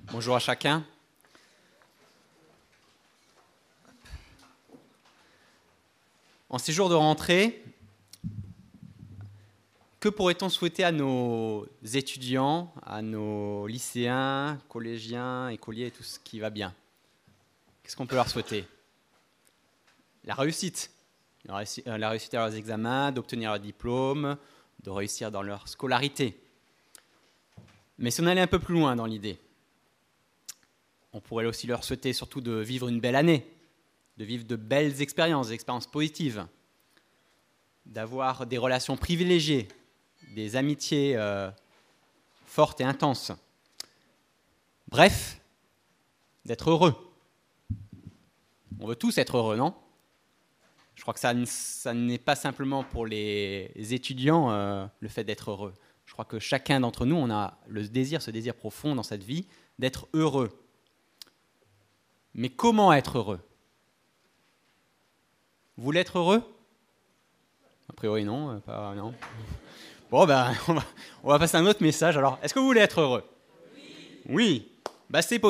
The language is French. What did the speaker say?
Bonjour à chacun. En ces jours de rentrée, que pourrait-on souhaiter à nos étudiants, à nos lycéens, collégiens, écoliers, tout ce qui va bien? Qu'est-ce qu'on peut leur souhaiter? La réussite. La réussite à leurs examens, d'obtenir leur diplôme, de réussir dans leur scolarité. Mais si on allait un peu plus loin dans l'idée, on pourrait aussi leur souhaiter surtout de vivre une belle année, de vivre de belles expériences, des expériences positives, d'avoir des relations privilégiées, des amitiés fortes et intenses. Bref, d'être heureux. On veut tous être heureux, non? Je crois que ça n'est pas simplement pour les étudiants le fait d'être heureux. Je crois que chacun d'entre nous, on a ce désir profond dans cette vie d'être heureux. Mais comment être heureux? Vous voulez être heureux? A priori, non. Non. Bon, on va passer à un autre message. Alors, est-ce que vous voulez être heureux? Oui. C'est possible.